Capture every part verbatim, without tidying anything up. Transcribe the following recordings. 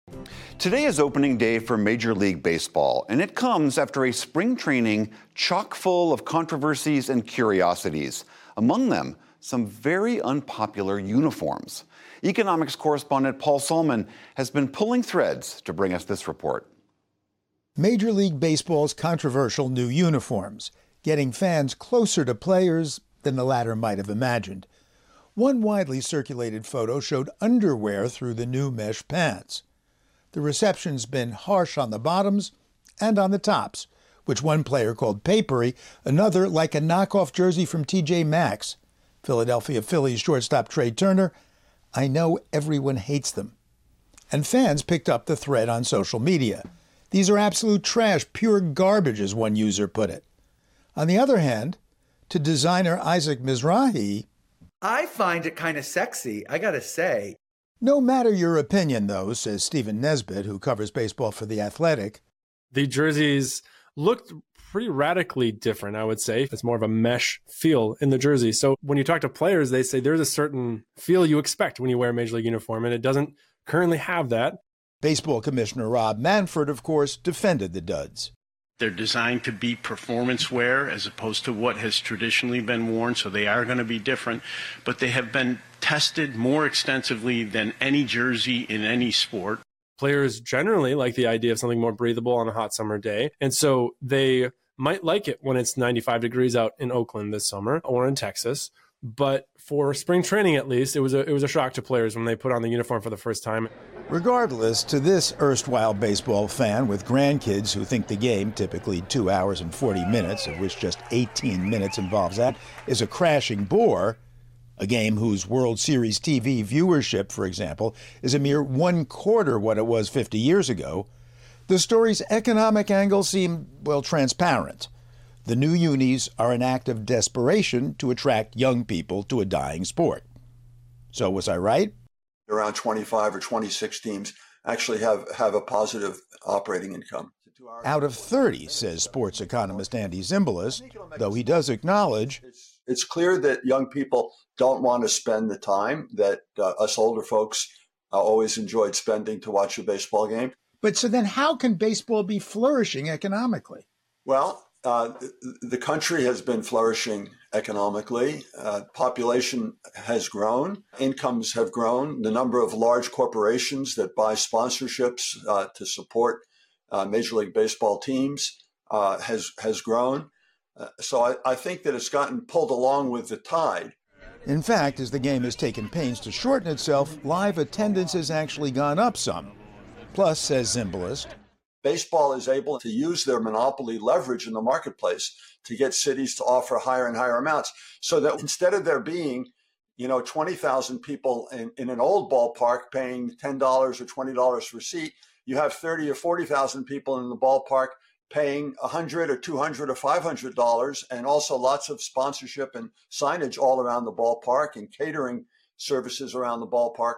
Today is opening day for Major League Baseball, and it comes after a spring training chock full of controversies and curiosities. Among them, some very unpopular uniforms. Economics correspondent Paul Solman has been pulling threads to bring us this report. Major League Baseball's controversial new uniforms, getting fans closer to players than the latter might have imagined. One widely circulated photo showed underwear through the new mesh pants. The reception's been harsh on the bottoms and on the tops, which one player called papery, another like a knockoff jersey from T J Maxx. Philadelphia Phillies shortstop Trey Turner, I know everyone hates them. And fans picked up the thread on social media. These are absolute trash, pure garbage, as one user put it. On the other hand, to designer Isaac Mizrahi, I find it kind of sexy, I gotta say. No matter your opinion, though, says Stephen Nesbitt, who covers baseball for The Athletic. The jerseys looked pretty radically different, I would say. It's more of a mesh feel in the jersey. So when you talk to players, they say there's a certain feel you expect when you wear a Major League uniform, and it doesn't currently have that. Baseball Commissioner Rob Manfred, of course, defended the duds. They're designed to be performance wear as opposed to what has traditionally been worn, so they are going to be different. But they have been tested more extensively than any jersey in any sport. Players generally like the idea of something more breathable on a hot summer day, and so they might like it when it's ninety-five degrees out in Oakland this summer or in Texas. But for spring training, at least, it was a it was a shock to players when they put on the uniform for the first time. Regardless, to this erstwhile baseball fan with grandkids who think the game, typically two hours and forty minutes, of which just eighteen minutes involves that, is a crashing bore, a game whose World Series T V viewership, for example, is a mere one-quarter what it was fifty years ago, the story's economic angle seemed, well, transparent. The new unis are an act of desperation to attract young people to a dying sport. So was I right? Around twenty-five or twenty-six teams actually have, have a positive operating income. Out of thirty, says sports economist Andy Zimbalist, though he does acknowledge it's clear that young people don't want to spend the time that uh, us older folks uh, always enjoyed spending to watch a baseball game. But so then how can baseball be flourishing economically? Well, uh, the, the country has been flourishing economically. Uh, population has grown. Incomes have grown. The number of large corporations that buy sponsorships uh, to support uh, Major League Baseball teams uh, has, has grown. Uh, so I, I think that it's gotten pulled along with the tide. In fact, as the game has taken pains to shorten itself, live attendance has actually gone up some. Plus, says Zimbalist, baseball is able to use their monopoly leverage in the marketplace to get cities to offer higher and higher amounts. So that instead of there being, you know, twenty thousand people in, in an old ballpark paying ten dollars or twenty dollars for a seat, you have thirty or forty thousand people in the ballpark paying one hundred or two hundred or five hundred dollars, and also lots of sponsorship and signage all around the ballpark and catering services around the ballpark.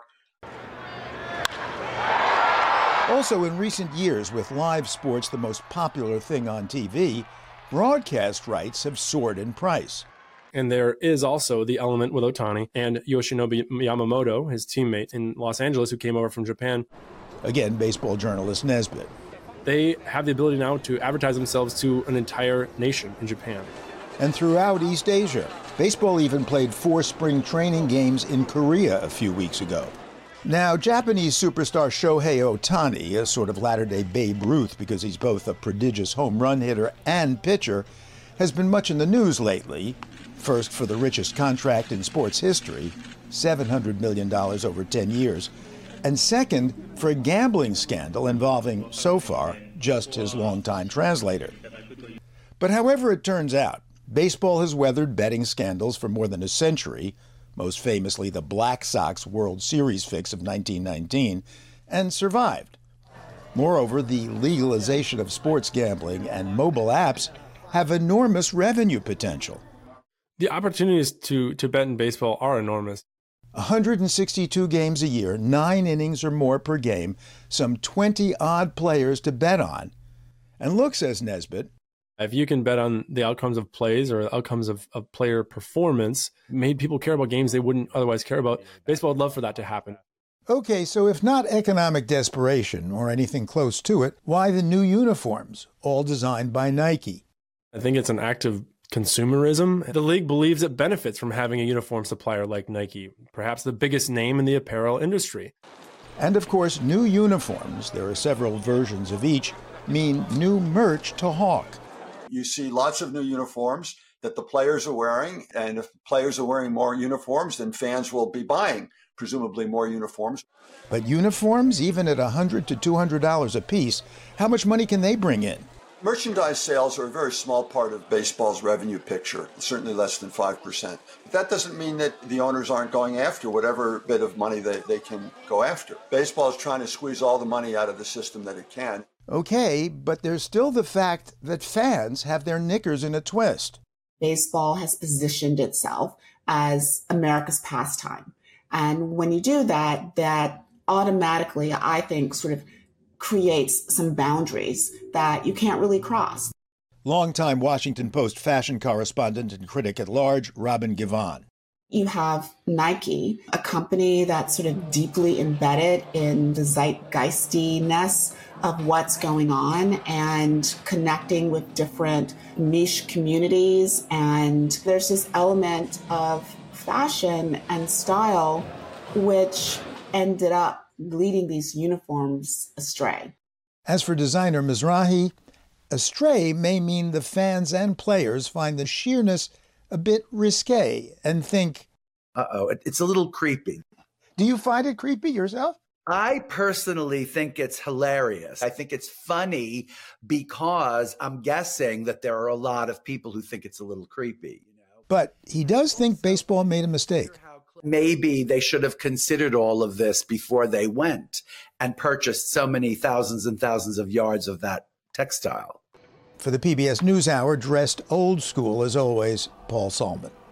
Also, in recent years, with live sports the most popular thing on T V, broadcast rights have soared in price. And there is also the element with Ohtani and Yoshinobu Yamamoto, his teammate in Los Angeles, who came over from Japan. Again, baseball journalist Nesbitt. They have the ability now to advertise themselves to an entire nation in Japan. And throughout East Asia. Baseball even played four spring training games in Korea a few weeks ago. Now, Japanese superstar Shohei Ohtani, a sort of latter-day Babe Ruth because he's both a prodigious home run hitter and pitcher, has been much in the news lately. First, for the richest contract in sports history, seven hundred million dollars over ten years. And second, for a gambling scandal involving, so far, just his longtime translator. But however it turns out, baseball has weathered betting scandals for more than a century, most famously the Black Sox World Series fix of nineteen nineteen, and survived. Moreover, the legalization of sports gambling and mobile apps have enormous revenue potential. The opportunities to, to bet in baseball are enormous. one hundred sixty-two games a year, nine innings or more per game, some twenty odd players to bet on. And look, says Nesbitt, if you can bet on the outcomes of plays or outcomes of, of player performance, made people care about games they wouldn't otherwise care about. Baseball would love for that to happen. Okay, so if not economic desperation or anything close to it, why the new uniforms, all designed by Nike? I think it's an act of consumerism. The league believes it benefits from having a uniform supplier like Nike, perhaps the biggest name in the apparel industry. And of course, new uniforms, there are several versions of each, mean new merch to hawk. You see lots of new uniforms that the players are wearing, and if players are wearing more uniforms, then fans will be buying, presumably, more uniforms. But uniforms, even at one hundred to two hundred dollars a piece, how much money can they bring in? Merchandise sales are a very small part of baseball's revenue picture, certainly less than five percent. But that doesn't mean that the owners aren't going after whatever bit of money they, they can go after. Baseball is trying to squeeze all the money out of the system that it can. Okay, but there's still the fact that fans have their knickers in a twist. Baseball has positioned itself as America's pastime. And when you do that, that automatically, I think, sort of creates some boundaries that you can't really cross. Longtime Washington Post fashion correspondent and critic at large, Robin Givhan. You have Nike, a company that's sort of deeply embedded in the zeitgeistiness of what's going on and connecting with different niche communities. And there's this element of fashion and style which ended up leading these uniforms astray. As for designer Mizrahi, astray may mean the fans and players find the sheerness a bit risque and think, Uh-oh, it's a little creepy. Do you find it creepy yourself? I personally think it's hilarious. I think it's funny because I'm guessing that there are a lot of people who think it's a little creepy. You know? But he does think baseball made a mistake. Maybe they should have considered all of this before they went and purchased so many thousands and thousands of yards of that textile. For the P B S NewsHour, dressed old school as always, Paul Salman.